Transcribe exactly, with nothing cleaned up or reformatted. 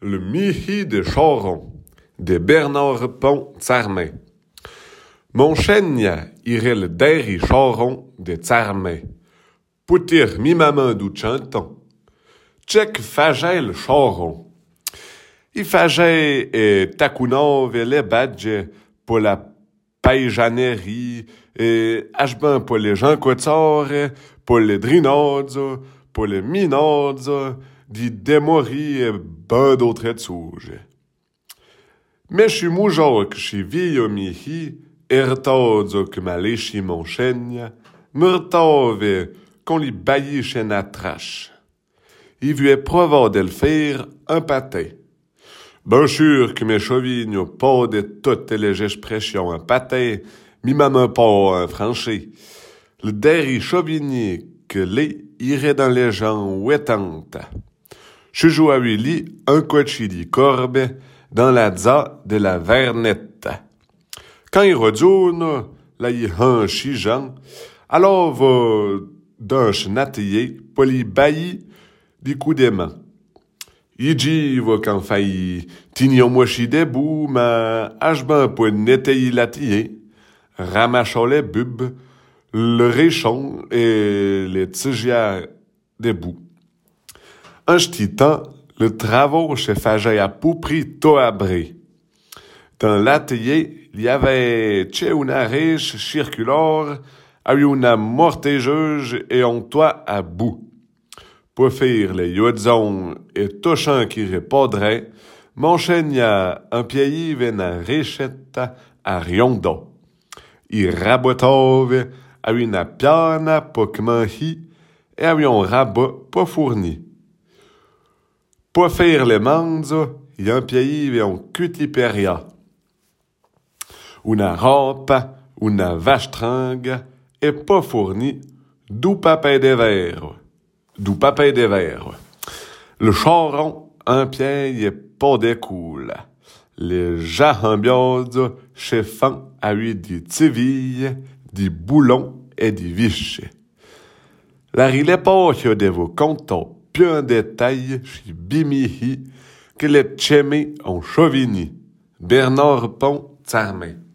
Le mihi de Choron, de Bernard Pont Tsarmé. Mon chêne irait le derri Choron de Tsarmé. Poutir mi maman du chanton. Tchèque fagel le Choron. I fagel et tacounov et les badges pour la paysannerie et achben pour les gens cotsore, pour les drinods, pour les minods, di demori e ben d'autres souge. Mais je suis moujoc, je suis vieux mihi, ertozo que ma léchi mon chêne, murtove qu'on li bailli chez na trache. Il veut provoir de le faire un pâté. Ben sûr que mes chevignes pas de toutes les expressions un pâté, mi maman pas un franchi. Le derri chevigny que les irait dans les gens ouétantes. Je joue à Willy un cochili corbe dans la za de la Vernette. Quand il retourne, là il un chijan, alors va d'un chenatier pour lui baillir des coups des mains. Il dit va quand failli tignon mochi debout, ma achben pour netter la tiller, ramachant les bubes, le réchon et les tigia debout. Un petit temps, le travaux chez Fagey a poupri to abré. Dans l'atelier, il y avait chez une riche circulaire, a eu une mortégeuse et un toit à bout. Pour faire les yodzons et touchant qui répondrait, mon chêne a un pied vena richette à riondo. Il rabotove a une piana pour kmanhi et a un rabot pour fourni. Pour faire les manzo, il y a un pied et un cutiperia. Una rampe, una vache-trangue, et pas fourni, du papier de verre. Du papier de verre. Le charon, un pied et pas de coule. Les jahambioses, cheffant a eu des tivilles, des boulons et des viches. La rile pas de vos comptons plus en détail chez Bimihi que les tchémés en Chauvigny. Bernard Pont Tsarmé.